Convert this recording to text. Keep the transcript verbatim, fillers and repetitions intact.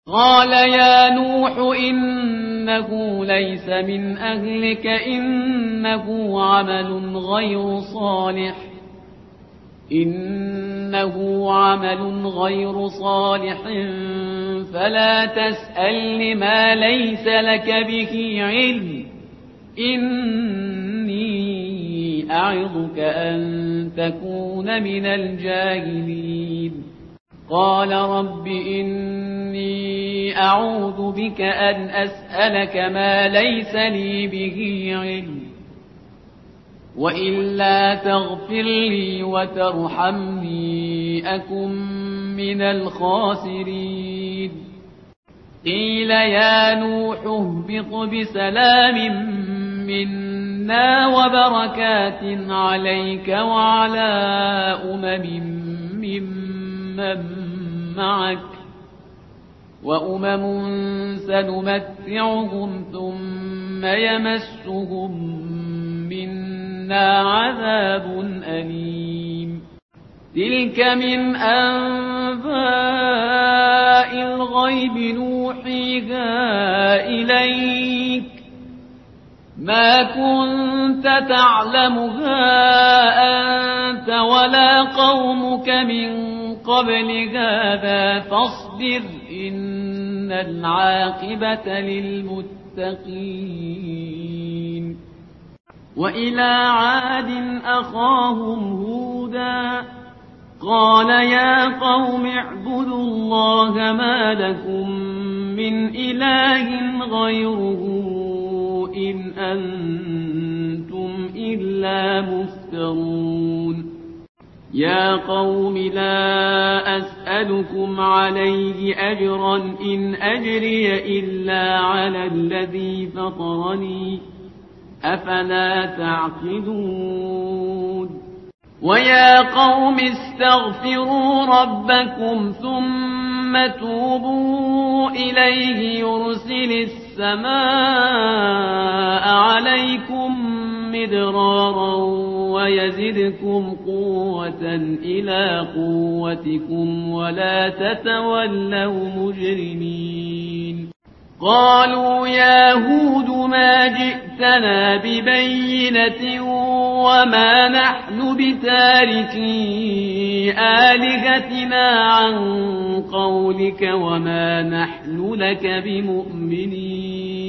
قال يا نوح إنه ليس من أهلك إنه عمل غير صالح إنه عمل غير صالح فلا تسأل ما ليس لك به علم إني أعظك أن تكون من الجاهلين قال رب إني أعوذ بك أن أسألك ما ليس لي به علم وإلا تغفر لي وترحمني أكن من الخاسرين قيل يا نوح اهبط بسلام منا وبركات عليك وعلى أمم ممن معك وأمم سنمتعهم ثم يمسهم منا عذاب أليم تلك من أنباء الغيب نوحيها إليك ما كنت تعلمها أنت ولا قومك من قبل هذا فاصبر إن العاقبة للمتقين وإلى عاد أخاهم هودا قال يا قوم اعبدوا الله ما لكم من إله غيره إن أنتم إلا مفترون يا قوم لا أسألكم عليه أجرا إن أجري إلا على الذي فطرني أفلا تعقلون ويا قوم استغفروا ربكم ثم توبوا إليه يرسل السماء عليكم مدرارا ويزدكم قوة إلى قوتكم ولا تتولوا مجرمين قالوا يا هود ما جئتنا ببينة وما نحن بتاركي آلهتنا عن قولك وما نحن لك بمؤمنين